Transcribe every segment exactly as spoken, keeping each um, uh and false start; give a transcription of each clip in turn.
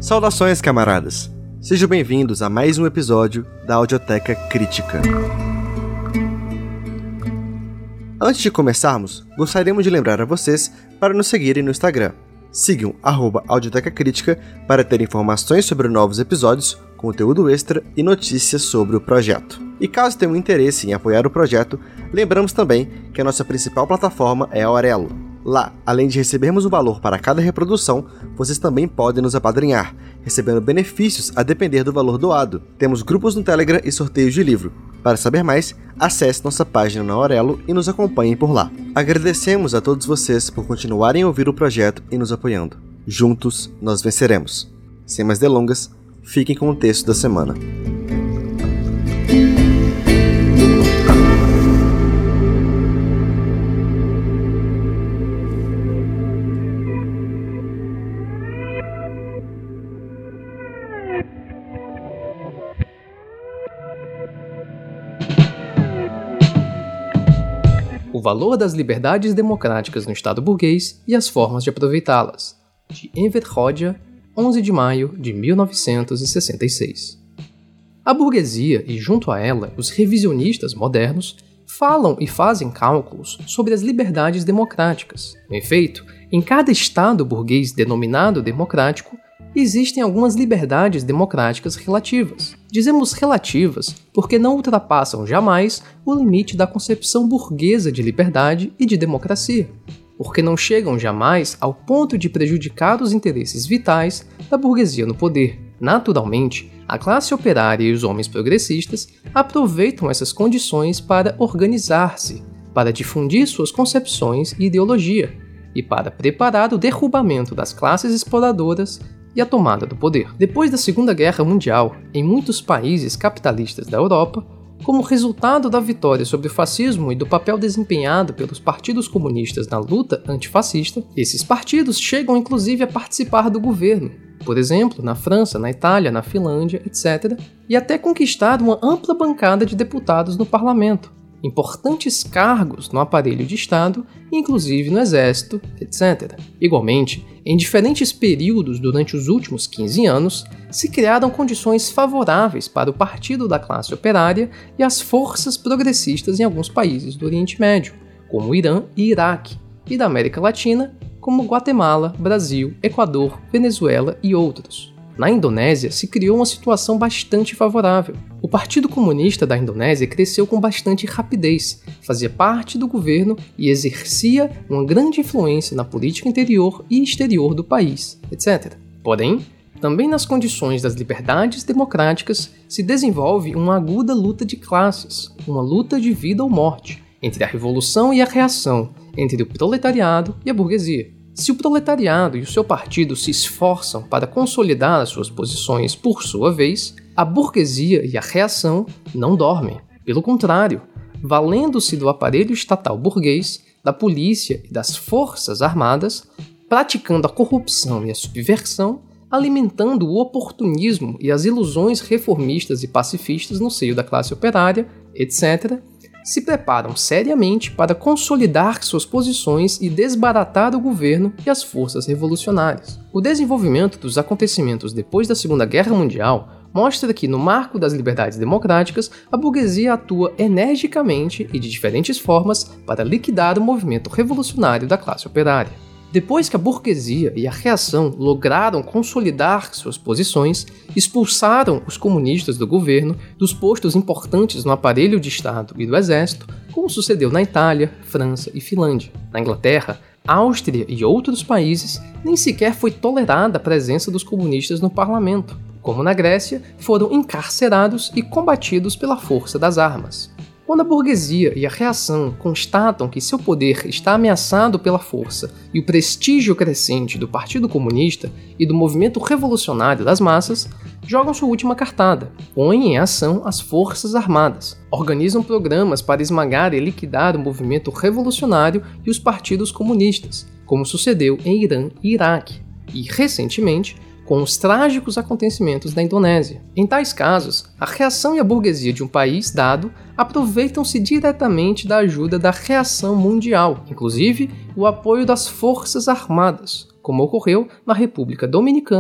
Saudações, camaradas! Sejam bem-vindos a mais um episódio da Audioteca Crítica. Antes de começarmos, gostaríamos de lembrar a vocês para nos seguirem no Instagram. Sigam arroba Audioteca Crítica para ter informações sobre novos episódios, conteúdo extra e notícias sobre o projeto. E caso tenham interesse em apoiar o projeto, lembramos também que a nossa principal plataforma é a Aurelo. Lá, além de recebermos um valor para cada reprodução, vocês também podem nos apadrinhar, recebendo benefícios a depender do valor doado. Temos grupos no Telegram e sorteios de livro. Para saber mais, acesse nossa página na Aurelo e nos acompanhem por lá. Agradecemos a todos vocês por continuarem a ouvir o projeto e nos apoiando. Juntos, nós venceremos. Sem mais delongas, fiquem com o texto da semana. O valor das liberdades democráticas no Estado burguês e as formas de aproveitá-las, de Enver Hoxha, onze de maio de mil novecentos e sessenta e seis. A burguesia e, junto a ela, os revisionistas modernos falam e fazem cálculos sobre as liberdades democráticas. No efeito, em cada Estado burguês denominado democrático, existem algumas liberdades democráticas relativas. Dizemos relativas porque não ultrapassam jamais o limite da concepção burguesa de liberdade e de democracia, porque não chegam jamais ao ponto de prejudicar os interesses vitais da burguesia no poder. Naturalmente, a classe operária e os homens progressistas aproveitam essas condições para organizar-se, para difundir suas concepções e ideologia, e para preparar o derrubamento das classes exploradoras e a tomada do poder. Depois da Segunda Guerra Mundial, em muitos países capitalistas da Europa, como resultado da vitória sobre o fascismo e do papel desempenhado pelos partidos comunistas na luta antifascista, esses partidos chegam inclusive a participar do governo, por exemplo, na França, na Itália, na Finlândia, etcétera, e até conquistar uma ampla bancada de deputados no parlamento, importantes cargos no aparelho de Estado, inclusive no exército, etcétera. Igualmente, em diferentes períodos durante os últimos quinze anos, se criaram condições favoráveis para o partido da classe operária e as forças progressistas em alguns países do Oriente Médio, como o Irã e Iraque, e da América Latina, como Guatemala, Brasil, Equador, Venezuela e outros. Na Indonésia se criou uma situação bastante favorável. O Partido Comunista da Indonésia cresceu com bastante rapidez, fazia parte do governo e exercia uma grande influência na política interior e exterior do país, etcétera. Porém, também nas condições das liberdades democráticas se desenvolve uma aguda luta de classes, uma luta de vida ou morte, entre a revolução e a reação, entre o proletariado e a burguesia. Se o proletariado e o seu partido se esforçam para consolidar as suas posições por sua vez, a burguesia e a reação não dormem. Pelo contrário, valendo-se do aparelho estatal burguês, da polícia e das forças armadas, praticando a corrupção e a subversão, alimentando o oportunismo e as ilusões reformistas e pacifistas no seio da classe operária, etcétera, se preparam seriamente para consolidar suas posições e desbaratar o governo e as forças revolucionárias. O desenvolvimento dos acontecimentos depois da Segunda Guerra Mundial mostra que, no marco das liberdades democráticas, a burguesia atua energicamente e de diferentes formas para liquidar o movimento revolucionário da classe operária. Depois que a burguesia e a reação lograram consolidar suas posições, expulsaram os comunistas do governo dos postos importantes no aparelho de Estado e do exército, como sucedeu na Itália, França e Finlândia. Na Inglaterra, Áustria e outros países, nem sequer foi tolerada a presença dos comunistas no parlamento. Como na Grécia, foram encarcerados e combatidos pela força das armas. Quando a burguesia e a reação constatam que seu poder está ameaçado pela força e o prestígio crescente do Partido Comunista e do movimento revolucionário das massas, jogam sua última cartada, põem em ação as forças armadas, organizam programas para esmagar e liquidar o movimento revolucionário e os partidos comunistas, como sucedeu em Irã e Iraque, e, recentemente, com os trágicos acontecimentos da Indonésia. Em tais casos, a reação e a burguesia de um país dado aproveitam-se diretamente da ajuda da reação mundial, inclusive o apoio das forças armadas, como ocorreu na República Dominicana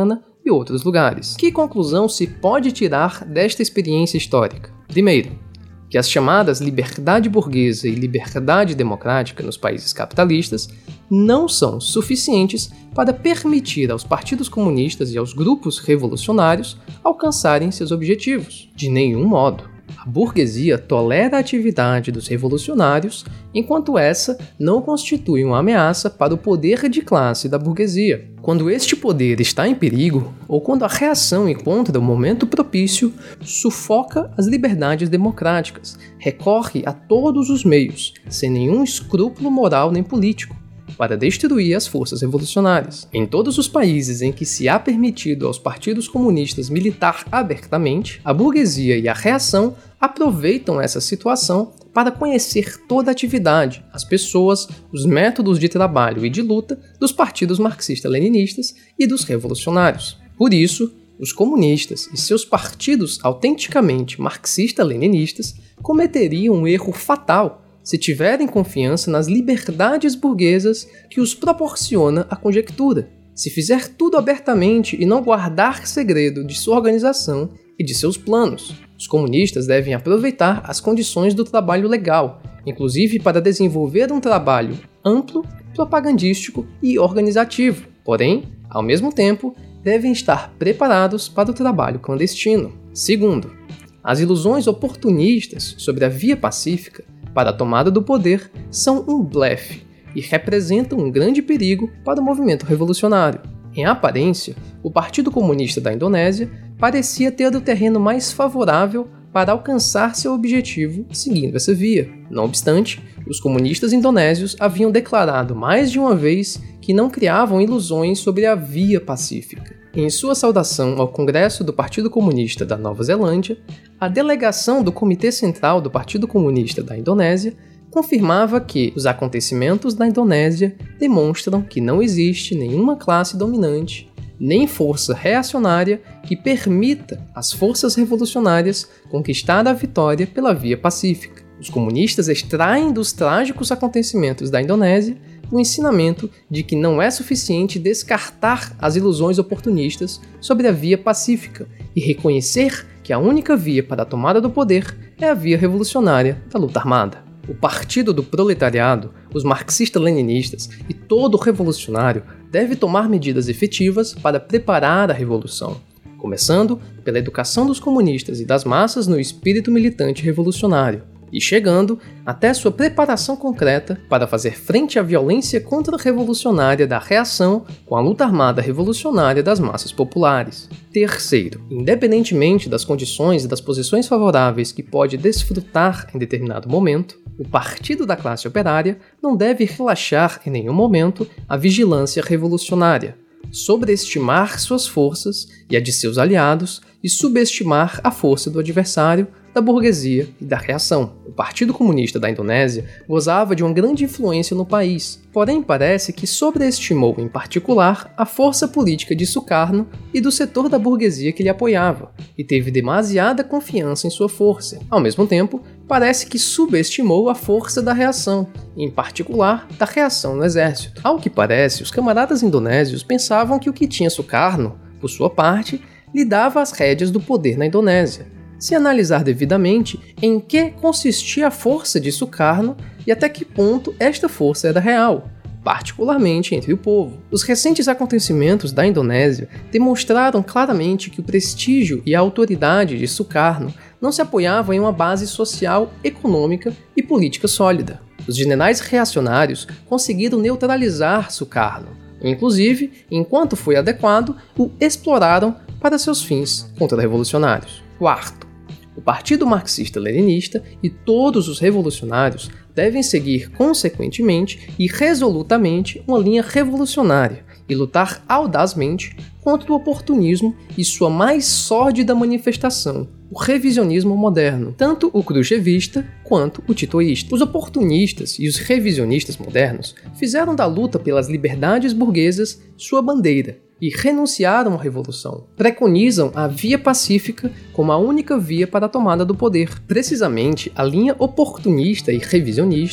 e outros lugares. Que conclusão se pode tirar desta experiência histórica? Primeiro, que as chamadas liberdade burguesa e liberdade democrática nos países capitalistas não são suficientes para permitir aos partidos comunistas e aos grupos revolucionários alcançarem seus objetivos. De nenhum modo. A burguesia tolera a atividade dos revolucionários, enquanto essa não constitui uma ameaça para o poder de classe da burguesia. Quando este poder está em perigo, ou quando a reação encontra o momento propício, sufoca as liberdades democráticas, recorre a todos os meios, sem nenhum escrúpulo moral nem político, para destruir as forças revolucionárias. Em todos os países em que se há permitido aos partidos comunistas militar abertamente, a burguesia e a reação aproveitam essa situação para conhecer toda a atividade, as pessoas, os métodos de trabalho e de luta dos partidos marxista-leninistas e dos revolucionários. Por isso, os comunistas e seus partidos autenticamente marxista-leninistas cometeriam um erro fatal se tiverem confiança nas liberdades burguesas que os proporciona a conjectura, se fizer tudo abertamente e não guardar segredo de sua organização e de seus planos. Os comunistas devem aproveitar as condições do trabalho legal, inclusive para desenvolver um trabalho amplo, propagandístico e organizativo. Porém, ao mesmo tempo, devem estar preparados para o trabalho clandestino. Segundo, as ilusões oportunistas sobre a via pacífica para a tomada do poder são um blefe e representam um grande perigo para o movimento revolucionário. Em aparência, o Partido Comunista da Indonésia parecia ter o terreno mais favorável para alcançar seu objetivo seguindo essa via. Não obstante, os comunistas indonésios haviam declarado mais de uma vez que não criavam ilusões sobre a via pacífica. Em sua saudação ao Congresso do Partido Comunista da Nova Zelândia, a delegação do Comitê Central do Partido Comunista da Indonésia confirmava que os acontecimentos da Indonésia demonstram que não existe nenhuma classe dominante, nem força reacionária que permita às forças revolucionárias conquistar a vitória pela via pacífica. Os comunistas extraem dos trágicos acontecimentos da Indonésia o ensinamento de que não é suficiente descartar as ilusões oportunistas sobre a via pacífica e reconhecer que a única via para a tomada do poder é a via revolucionária da luta armada. O Partido do Proletariado, os marxistas-leninistas e todo revolucionário deve tomar medidas efetivas para preparar a revolução, começando pela educação dos comunistas e das massas no espírito militante revolucionário, e chegando até sua preparação concreta para fazer frente à violência contra-revolucionária da reação com a luta armada revolucionária das massas populares. Terceiro, independentemente das condições e das posições favoráveis que pode desfrutar em determinado momento, o Partido da Classe Operária não deve relaxar em nenhum momento a vigilância revolucionária, sobreestimar suas forças e a de seus aliados e subestimar a força do adversário, da burguesia e da reação. O Partido Comunista da Indonésia gozava de uma grande influência no país, porém parece que sobreestimou em particular a força política de Sukarno e do setor da burguesia que lhe apoiava, e teve demasiada confiança em sua força. Ao mesmo tempo, parece que subestimou a força da reação, em particular da reação no exército. Ao que parece, os camaradas indonésios pensavam que o que tinha Sukarno, por sua parte, lhe dava as rédeas do poder na Indonésia. Se analisar devidamente em que consistia a força de Sukarno e até que ponto esta força era real, particularmente entre o povo. Os recentes acontecimentos da Indonésia demonstraram claramente que o prestígio e a autoridade de Sukarno não se apoiavam em uma base social, econômica e política sólida. Os generais reacionários conseguiram neutralizar Sukarno, inclusive, enquanto foi adequado, o exploraram para seus fins contra-revolucionários. Quarto, o Partido Marxista-Leninista e todos os revolucionários devem seguir consequentemente e resolutamente uma linha revolucionária e lutar audazmente contra o oportunismo e sua mais sórdida manifestação, o revisionismo moderno, tanto o khrushchevista quanto o titoísta. Os oportunistas e os revisionistas modernos fizeram da luta pelas liberdades burguesas sua bandeira e renunciaram à revolução. Preconizam a via pacífica como a única via para a tomada do poder. Precisamente, a linha oportunista e revisionista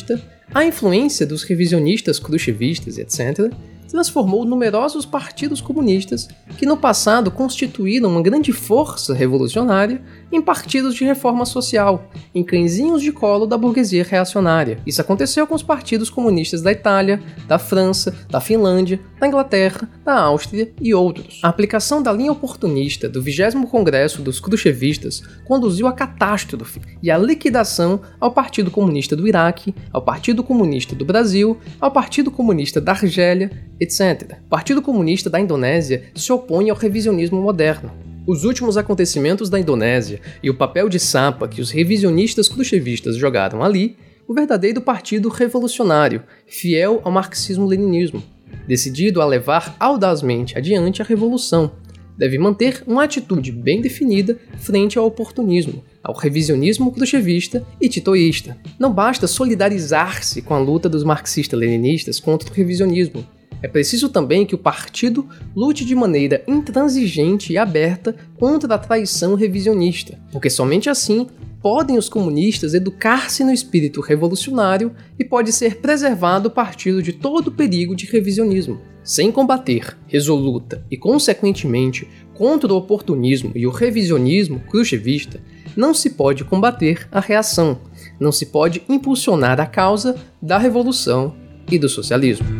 A influência dos revisionistas khrushchevistas e etcétera transformou numerosos partidos comunistas que no passado constituíram uma grande força revolucionária em partidos de reforma social, em cãezinhos de colo da burguesia reacionária. Isso aconteceu com os partidos comunistas da Itália, da França, da Finlândia, da Inglaterra, da Áustria e outros. A aplicação da linha oportunista do vigésimo Congresso dos Khrushchevistas conduziu à catástrofe e à liquidação ao Partido Comunista do Iraque, ao Partido Comunista do Brasil, ao Partido Comunista da Argélia, etcétera. O Partido Comunista da Indonésia se opõe ao revisionismo moderno. Os últimos acontecimentos da Indonésia e o papel de sapa que os revisionistas khrushchevistas jogaram ali, o verdadeiro partido revolucionário, fiel ao marxismo-leninismo, decidido a levar audazmente adiante a revolução, deve manter uma atitude bem definida frente ao oportunismo, ao revisionismo khrushchevista e titoísta. Não basta solidarizar-se com a luta dos marxistas-leninistas contra o revisionismo. É preciso também que o partido lute de maneira intransigente e aberta contra a traição revisionista, porque somente assim podem os comunistas educar-se no espírito revolucionário e pode ser preservado o partido de todo o perigo de revisionismo. Sem combater, resoluta e, consequentemente, contra o oportunismo e o revisionismo khrushchevista, não se pode combater a reação, não se pode impulsionar a causa da revolução e do socialismo.